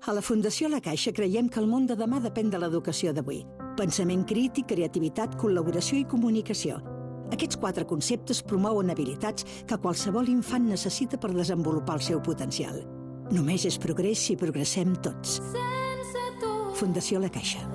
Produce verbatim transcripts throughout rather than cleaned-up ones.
A la Fundació La Caixa creiem que el món de demà depèn de l'educació d'avui. Pensament crític, creativitat, col·laboració i comunicació. Aquests quatre conceptes promouen habilitats que qualsevol infant necessita per desenvolupar el seu potencial. Només és progrés si progressem tots. Fundació La Caixa.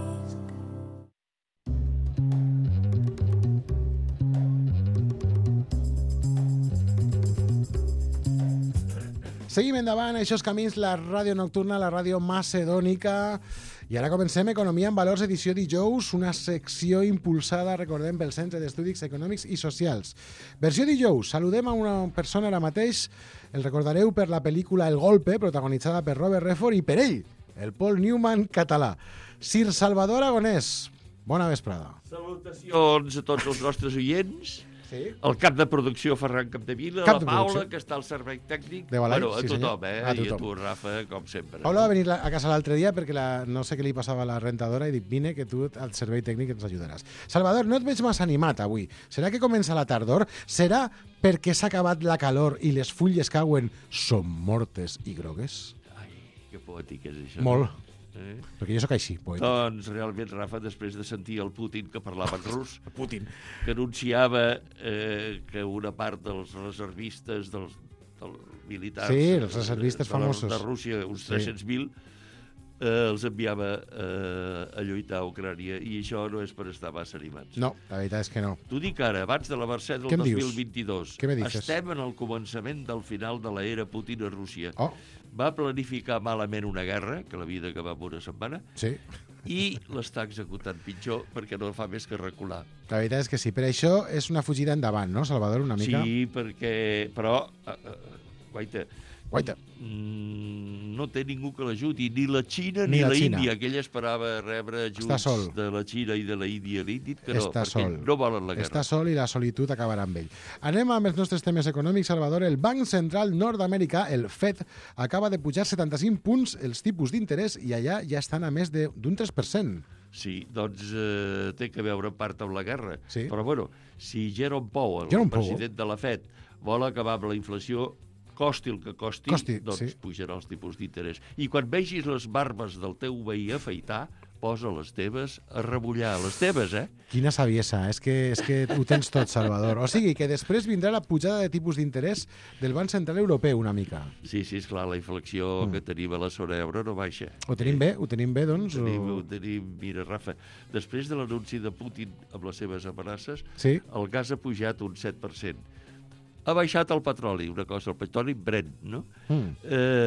Seguim endavant, això és Camins, la ràdio nocturna, la ràdio macedònica. I ara comencem Economia en Valors, edició dijous, una secció impulsada, recordem, pel Centre d'Estudis Econòmics i Socials. Versió dijous, saludem a una persona ara mateix, el recordareu per la pel·lícula El Golpe, protagonitzada per Robert Redford, i per ell, el Paul Newman català. Sir Salvador Aragonès, bona vesprada. Salutacions a tots els nostres oients. Sí? El cap de producció Ferran Capdevila, Cap la de Paula, producció. que està al servei tècnic. De Balai, bueno, a sí, tothom, senyor. eh? A I a tothom. tu, Rafa, com sempre. Paula va venir a casa l'altre dia perquè la, no sé què li passava a la rentadora i dic, vine que tu al servei tècnic ens ajudaràs. Salvador, no et veig massa animat avui. Serà que comença la tardor? Serà perquè s'ha acabat la calor i les fulles cauen són mortes i grogues? Ai, que poètic és això. Molt. Eh? Perquè jo sóc així, poeta. Doncs realment, Rafa, després de sentir el Putin que parlava en rus, Putin. que anunciava eh, que una part dels reservistes, dels, dels militars... Sí, els reservistes de, la- famosos. De Rússia, uns Sí. tres-cents mil, eh, els enviava eh, a lluitar a Ucrània, i això no és per estar massa animats. No, la veritat és que no. T'ho dic ara, abans de la Mercè del Què em dos dius? mil vint-i-dos. Què me dices? Estem en el començament del final de l'era Putin a Rússia. Oh, Va planificar malament una guerra, que la vida que va en una setmana, sí. i l'està executant pitjor perquè no fa més que recular. La veritat és que sí. Per això és una fugida endavant, no, Salvador, una mica? Sí, perquè... Però, uh, uh, guaita, Guaita. mm, no té ningú que l'ajudi, ni la Xina Ni ni, la la Xina. Índia, que ella esperava rebre Està ajuts sol. de la Xina i de la Índia. Li han dit que no, Està perquè sol. no volen la guerra. Està sol i la solitud acabarà amb ell. Anem amb els nostres temes econòmics, Salvador. El Banc Central Nord-Americà, el Fed, acaba de pujar setanta-cinc punts els tipus d'interès i allà ja estan a més de- d'un tres per cent. Sí, doncs eh, té que veure en part amb la guerra. Sí. Però, bueno, si Jerome Powell, Jerome el Powell. president de la Fed, vol acabar amb la inflació, costi el que costi, Costi, doncs sí. pujarà els tipus d'interès. I quan vegis les barbes del teu veí afaitar, posa les teves a rebullar. Les teves, eh? Quina saviesa, és que, és que ho tens tot, Salvador. O sigui, que després vindrà la pujada de tipus d'interès del Banc Central Europeu una mica. Sí, sí, esclar, la inflació Mm. que tenim a la zona euro no baixa. Ho tenim bé? Ho tenim bé, doncs? Ho tenim, O... ho tenim, mira, Rafa, després de l'anunci de Putin amb les seves amenaces, Sí? el gas ha pujat un set per cent. Ha baixat el petroli, una cosa, el petroli Brent, no? Mm.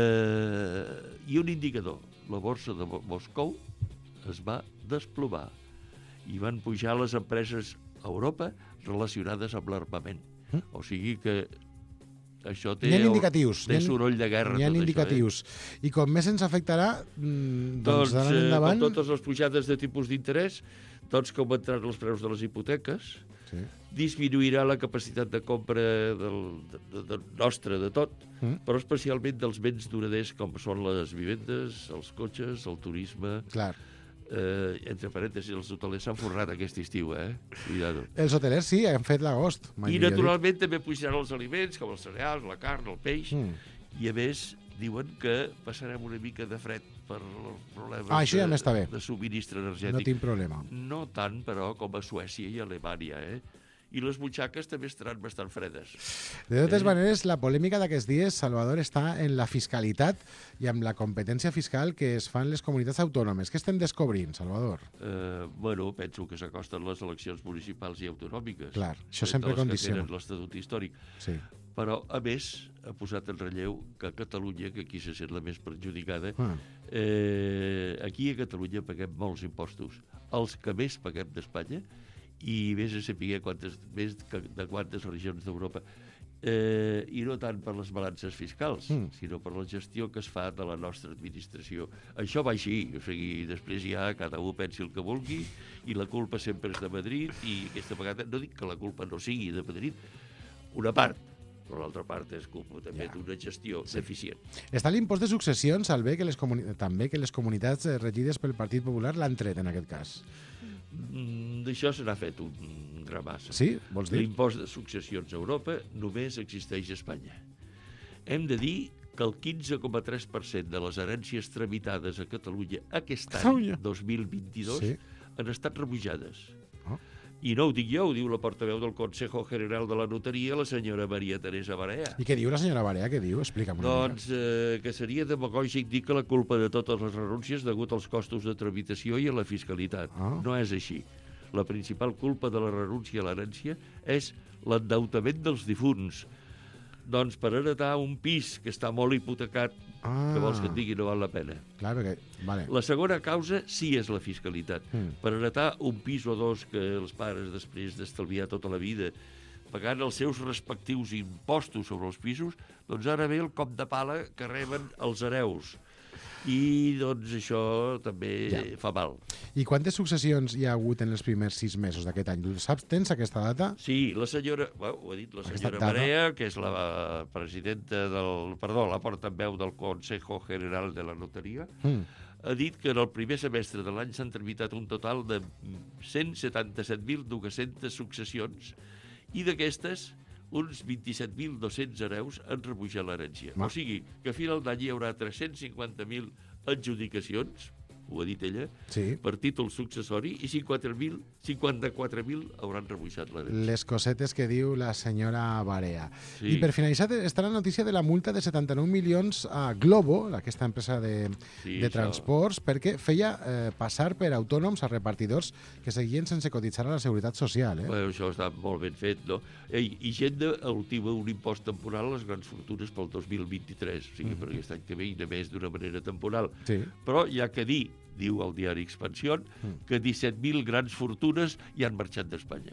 Eh, I un indicador, la borsa de Mo- Moscou es va desplomar i van pujar les empreses a Europa relacionades amb l'armament. Mm. O sigui que això té, N'hi ha indicatius. té n'hi ha- soroll de guerra. N'hi ha tot indicatius. I com més ens afectarà, mm, doncs, Doncs, d'ara eh, endavant... amb totes les pujades de tipus d'interès, doncs que augmentaran els preus de les hipoteques, Sí. disminuirà la capacitat de compra del, de, de, de nostra, de tot, Mm. però especialment dels béns duraders com són les vivendes, els cotxes, el turisme... Clar. Eh, entre parèntesis, els hotelers s'han forrat aquest estiu, eh? Cuidado. Els hotelers sí, han fet l'agost. mai I millor dit. naturalment també pujaran els aliments, com els cereals, la carn, el peix, Mm. i a més diuen que passarem una mica de fred per els problemes Ah, això ja de, m'està bé. de subministre No energètic. tinc problema. No tant, però, com a Suècia i Alemanya, eh? I les butxaques també estaran bastant fredes. De totes Eh? maneres, la polèmica d'aquests dies, Salvador, està en la fiscalitat i amb la competència fiscal que es fan les comunitats autònomes. Què estem descobrint, Salvador? Eh, bueno, penso que s'acosten les eleccions municipals i autonòmiques. Clar, això eh, sempre de les condiciona. que tenen l'Estatut històric. Sí. Però, a més, ha posat en relleu que Catalunya, que aquí se sent la més perjudicada, Ah. eh, aquí a Catalunya paguem molts impostos. Els que més paguem d'Espanya, i vés a saber quantes, més que, de quantes regions d'Europa. Eh, I no tant per les balances fiscals, Mm. sinó per la gestió que es fa de la nostra administració. Això va així, o sigui, després ja cada un pensi el que vulgui, i la culpa sempre és de Madrid, i aquesta vegada, no dic que la culpa no sigui de Madrid, una part, però l'altra part és culpa també Ja. d'una gestió sí. deficient. Està l'impost de successions, al bé que les comuni... també que les comunitats eh, regides pel Partit Popular l'han tret, en aquest cas. Mm, D'això se n'ha fet un gramassa. Sí? Vols dir? L'impost de successions a Europa només existeix a Espanya. Hem de dir que el quinze coma tres per cent de les herències tramitades a Catalunya aquest any, dos mil vint-i-dos, sí. han estat rebutjades. Oh. I no ho dic jo, ho diu la portaveu del Consejo General de la Notaria, la senyora Maria Teresa Barea. I què diu la senyora Barea? Què diu? Explica'm una doncs eh, que seria demagògic dir que la culpa de totes les renúncies degut als costos de tramitació i a la fiscalitat. Oh. No és així. La principal culpa de la renúncia a l'herència és l'endeutament dels difunts. Doncs per heretar un pis que està molt hipotecat, ah. que vols que et digui no val la pena. Clar, perquè... Vale. La segona causa sí és la fiscalitat. Mm. Per heretar un pis o dos que els pares, després d'estalviar tota la vida, pagant els seus respectius impostos sobre els pisos, doncs ara ve el cop de pala que reben els hereus. I, doncs, això també ja. fa mal. I quantes successions hi ha hagut en els primers sis mesos d'aquest any? Saps, tens aquesta data? Sí, la senyora, bueno, ho ha dit la senyora Barea, que és la presidenta del... Perdó, la portaveu del Consejo General de la Notaria, mm. ha dit que en el primer semestre de l'any s'han tramitat un total de cent setanta-set mil dues-centes successions i d'aquestes uns vint-i-set mil dos-cents hereus han rebutjat l'herència. O sigui, que a final d'any hi haurà tres-cents cinquanta mil adjudicacions, ho ha dit ella, sí. per títol successori, i cinquanta-quatre mil hauran rebutjat l'herència. Les cosetes que diu la senyora Barea. Sí. I per finalitzar està la notícia de la multa de setanta-nou milions a Globo, aquesta empresa de, sí, de transports, això. perquè feia eh, passar per autònoms a repartidors que seguien sense cotitzar a la Seguretat Social. Eh? Bueno, això està molt ben fet, no? Ei, Hisenda ultima un impost temporal a les grans fortunes pel dos mil vint-i-tres, o sigui, mm. per aquest any que ve i només d'una manera temporal. Sí. Però hi ha que dir, diu el diari Expansión, mm. que disset mil grans fortunes ja han marxat d'Espanya.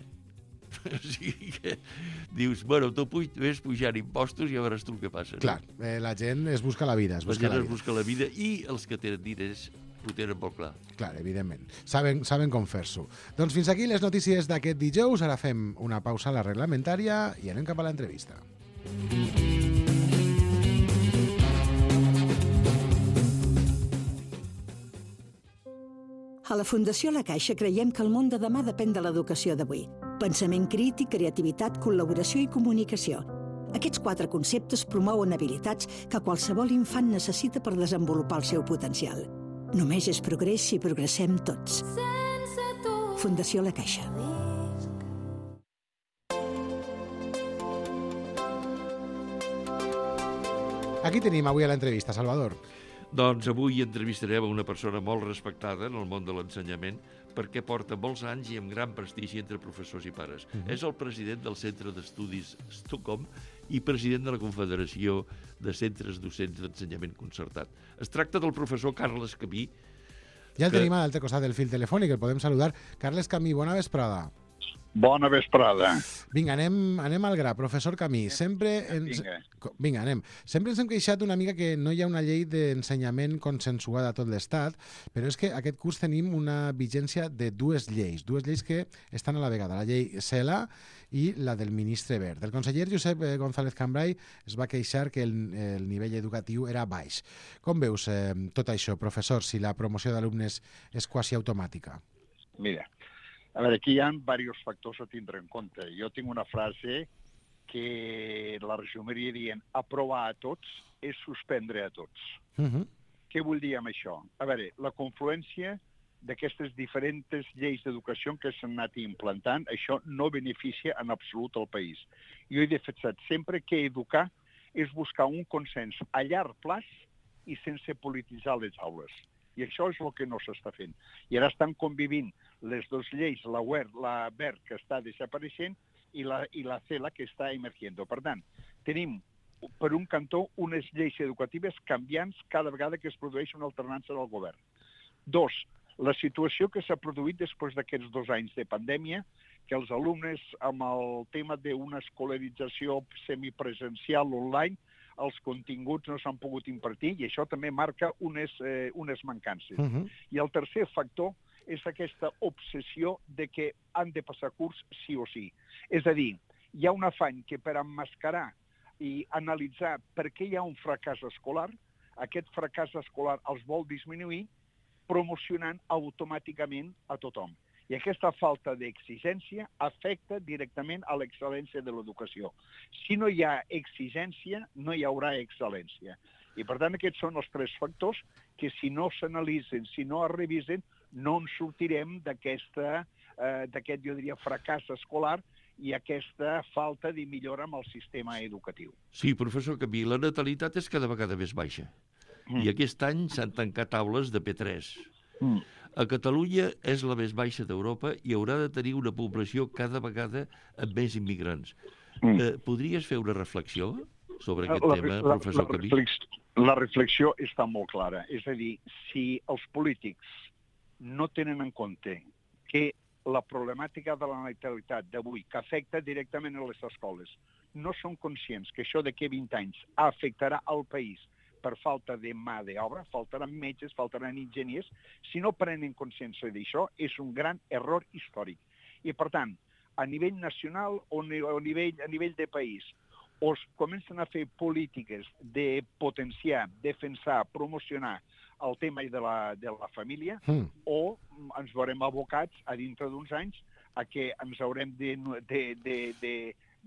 O sigui que dius, bueno, tu ves pujant impostos i ja veuràs tu el que passa. Clar, no? eh, la gent es busca la vida. Es busca la gent la es vida. busca la vida i els que tenen diners ho tenen molt clar. Clar, evidentment. Saben, saben com fer-s'ho. Doncs fins aquí les notícies d'aquest dijous. Ara fem una pausa a la reglamentària i anem cap a l'entrevista. A la Fundació La Caixa creiem que el món de demà depèn de l'educació d'avui. Pensament crític, creativitat, col·laboració i comunicació. Aquests quatre conceptes promouen habilitats que qualsevol infant necessita per desenvolupar el seu potencial. Només és progrés si progressem tots. Fundació La Caixa. Aquí tenim avui a l'entrevista, Salvador. Doncs avui entrevistarem una persona molt respectada en el món de l'ensenyament perquè porta molts anys i amb gran prestigi entre professors i pares. Uh-huh. És el president del Centre d'Estudis Stockholm i president de la Confederació de Centres Docents d'Ensenyament Concertat. Es tracta del professor Carles Camí. Ja el que... tenim a l'altre costat del fil telefònic, el podem saludar. Carles Camí, bona vesprada. Bona vesprada. Vinga, anem, anem al gra. Professor Camí, sempre ens... Vinga. Vinga, anem. Sempre ens hem queixat una mica que no hi ha una llei d'ensenyament consensuada a tot l'Estat, però és que aquest curs tenim una vigència de dues lleis, dues lleis que estan a la vegada, la llei CELA i la del ministre Wert. El conseller Josep González Cambray es va queixar que el, el nivell educatiu era baix. Com veus eh, tot això, professor, si la promoció d'alumnes és quasi automàtica? Mira, a veure, aquí hi ha diversos factors a tindre en compte. Jo tinc una frase que la resumiria dient aprovar a tots és suspendre a tots. Uh-huh. Què vull dir amb això? A veure, la confluència d'aquestes diferents lleis d'educació que s'han anat implantant, això no beneficia en absolut el país. Jo he defensat sempre que educar és buscar un consens a llarg plaç i sense polititzar les aules. I això és el que no s'està fent. I ara estan convivint les dues lleis, la Wert, la Wert, que està desapareixent, i la, i la CELA, que està emergent. Per tant, tenim, per un cantó, unes lleis educatives canviants cada vegada que es produeix una alternança del govern. Dos, la situació que s'ha produït després d'aquests dos anys de pandèmia, que els alumnes, amb el tema d'una escolarització semipresencial online, els continguts no s'han pogut impartir i això també marca unes, eh, unes mancances. Uh-huh. I el tercer factor és aquesta obsessió de que han de passar curs sí o sí. És a dir, hi ha un afany que per emmascarar i analitzar per què hi ha un fracàs escolar, aquest fracàs escolar els vol disminuir promocionant automàticament a tothom. I aquesta falta d'exigència afecta directament a l'excel·lència de l'educació. Si no hi ha exigència, no hi haurà excel·lència. I, per tant, aquests són els tres factors que, si no s'analitzen, si no es revisen, no ens sortirem d'aquesta, eh, d'aquest, jo diria, fracàs escolar i aquesta falta de millora amb el sistema educatiu. Sí, professor Camí, la natalitat és cada vegada més baixa. Mm. I aquest any s'han tancat aules de P tres. Mm. A Catalunya és la més baixa d'Europa i haurà de tenir una població cada vegada amb més immigrants. Mm. Eh, podries fer una reflexió sobre aquest la, tema, la, professor Camí? La, reflex, la reflexió està molt clara. És a dir, si els polítics no tenen en compte que la problemàtica de la natalitat d'avui, que afecta directament a les escoles, no són conscients que això d'aquí vint anys afectarà al país per falta de mà d'obra, faltaran metges, faltaran enginyers, si no prenen consciència d'això, és un gran error històric. I, per tant, a nivell nacional o a nivell, a nivell de país, o es comencen a fer polítiques de potenciar, defensar, promocionar el tema de la, de la família, mm. o ens veurem abocats a dintre d'uns anys a que ens haurem de... de, de, de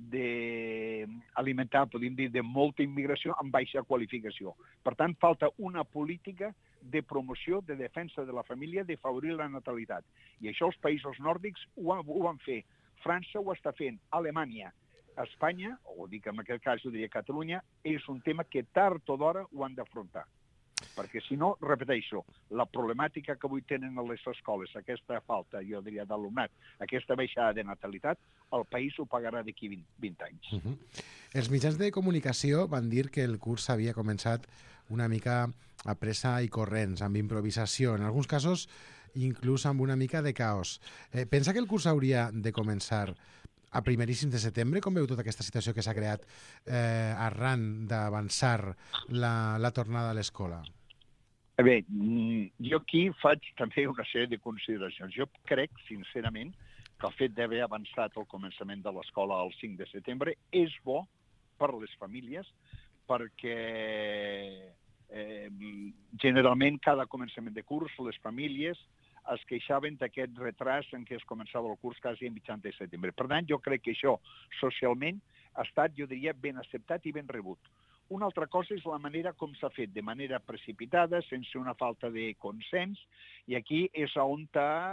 d'alimentar, podríem dir, de molta immigració amb baixa qualificació. Per tant, falta una política de promoció, de defensa de la família, de favorir la natalitat. I això els països nòrdics ho, ho van fer. França ho està fent, Alemanya, Espanya, o dic en aquest cas ho diria Catalunya, és un tema que tard o d'hora ho han d'afrontar. Perquè, si no, repeteixo, la problemàtica que avui tenen a les escoles, aquesta falta, jo diria, d'alumnat, aquesta baixada de natalitat, el país ho pagarà d'aquí vint, vint anys. Uh -huh. Els mitjans de comunicació van dir que el curs havia començat una mica a pressa i corrents, amb improvisació, en alguns casos inclús amb una mica de caos. Eh, pensa que el curs hauria de començar a primeríssims de setembre? Com veu tota aquesta situació que s'ha creat eh, arran d'avançar la, la tornada a l'escola? Bé, jo aquí faig també una sèrie de consideracions. Jo crec, sincerament, que el fet d'haver avançat el començament de l'escola el cinc de setembre és bo per a les famílies, perquè eh, generalment cada començament de curs les famílies es queixaven d'aquest retras en què es començava el curs quasi a mitjan de setembre. Per tant, jo crec que això socialment ha estat, jo diria, ben acceptat i ben rebut. Una altra cosa és la manera com s'ha fet, de manera precipitada, sense una falta de consens, i aquí és on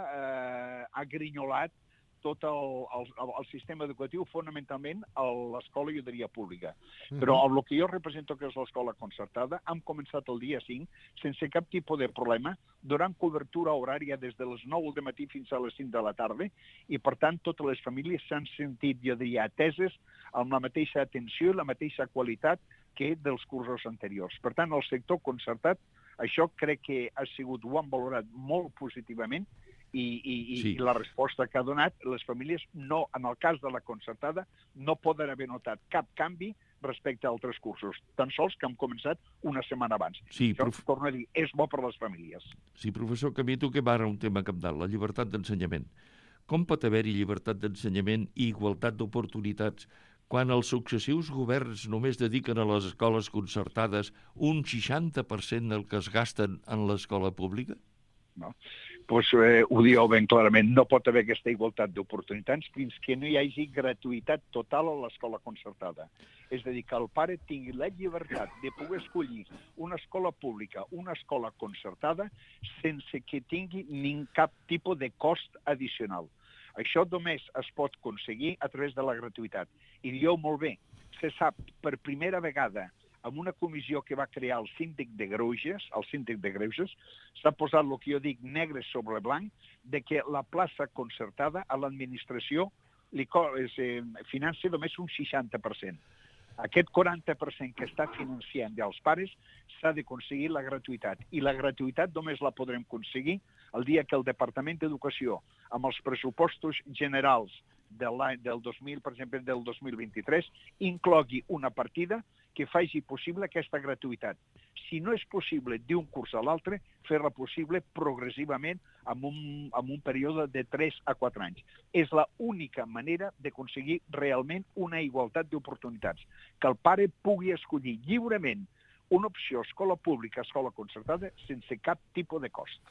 ha, eh, ha grinyolat tot el, el, el sistema educatiu, fonamentalment a l'escola, jo diria, pública. Uh-huh. Però el que jo represento, que és l'escola concertada, hem començat el dia cinc sense cap tipus de problema, donant cobertura horària des de les nou del matí fins a les cinc de la tarda, i per tant totes les famílies s'han sentit, jo diria, ateses amb la mateixa atenció i la mateixa qualitat que dels cursos anteriors. Per tant, el sector concertat, això crec que ha sigut, ho han valorat molt positivament, i, i, sí. i la resposta que ha donat, les famílies, no, en el cas de la concertada, no poden haver notat cap canvi respecte a altres cursos, tan sols que hem començat una setmana abans. Sí, això, prof... torno a dir, és bo per a les famílies. Sí, professor Camí, toquem ara un tema cabdal, la llibertat d'ensenyament. Com pot haver-hi llibertat d'ensenyament i igualtat d'oportunitats quan els successius governs només dediquen a les escoles concertades un seixanta per cent del que es gasten en l'escola pública? No. Pues, eh, ho dieu ben clarament, no pot haver aquesta igualtat d'oportunitats fins que no hi hagi gratuïtat total a l'escola concertada. És a dir, que el pare tingui la llibertat de poder escollir una escola pública, una escola concertada, sense que tingui ni cap tipus de cost addicional. Això només es pot aconseguir a través de la gratuïtat. I dieu molt bé, se sap per primera vegada amb una comissió que va crear el síndic de Greuges, el síndic de Greuges, s'ha posat el que jo dic negre sobre blanc, de que la plaça concertada a l'administració li eh, financia només un seixanta per cent. Aquest quaranta per cent que està financiant dels pares s'ha d'aconseguir la gratuïtat. I la gratuïtat només la podrem aconseguir el dia que el Departament d'Educació, amb els pressupostos generals de l'any del dos mil, per exemple, del dos mil vint-i-tres, inclogui una partida que faci possible aquesta gratuïtat. Si no és possible d'un curs a l'altre, fer-la possible progressivament en un, en un període de tres a quatre anys. És l'única manera d'aconseguir realment una igualtat d'oportunitats. Que el pare pugui escollir lliurement una opció escola pública, escola concertada, sense cap tipus de cost.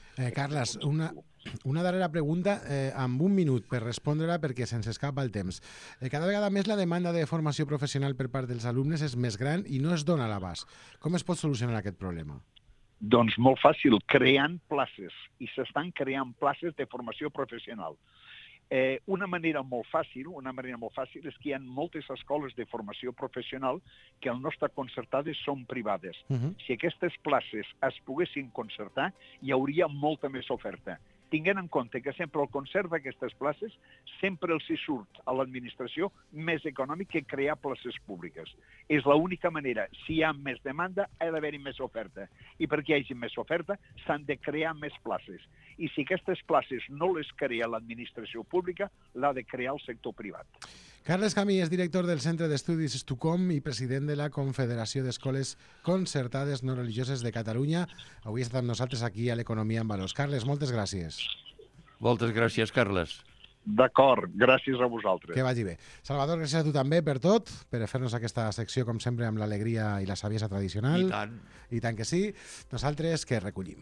Eh, Carles, una, una darrera pregunta eh, amb un minut per respondre-la perquè se'ns escapa el temps. Eh, cada vegada més la demanda de formació professional per part dels alumnes és més gran i no es dona a l'abast. Com es pot solucionar aquest problema? Doncs molt fàcil, creant places. I s'estan creant places de formació professional. Eh, una manera molt fàcil, una manera molt fàcil és que hi ha moltes escoles de formació professional que al no estar concertades són privades. Uh-huh. Si aquestes places es poguessin concertar, hi hauria molta més oferta. Tinguent en compte que sempre el concert d'aquestes places sempre els hi surt a l'administració més econòmic que crear places públiques. És l'única manera. Si hi ha més demanda, ha d'haver-hi més oferta. I perquè hi hagi més oferta, s'han de crear més places. I si aquestes places no les crea l'administració pública, l'ha de crear el sector privat. Carles Camí és director del Centre d'Estudis Estucom i president de la Confederació d'Escoles Concertades No Religioses de Catalunya. Avui ha estat amb nosaltres aquí a l'Economia en Valors. Carles, moltes gràcies. Moltes gràcies, Carles. D'acord, gràcies a vosaltres. Que vagi bé. Salvador, gràcies a tu també per tot, per fer-nos aquesta secció, com sempre, amb l'alegria i la saviesa tradicional. I tant. I tant que sí. Nosaltres que recollim.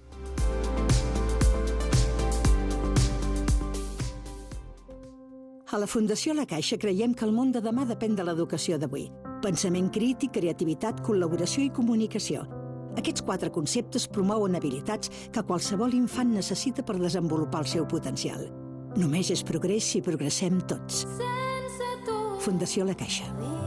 A la Fundació La Caixa creiem que el món de demà depèn de l'educació d'avui. Pensament crític, creativitat, col·laboració i comunicació. Aquests quatre conceptes promouen habilitats que qualsevol infant necessita per desenvolupar el seu potencial. Només és progrés si progressem tots. Fundació La Caixa.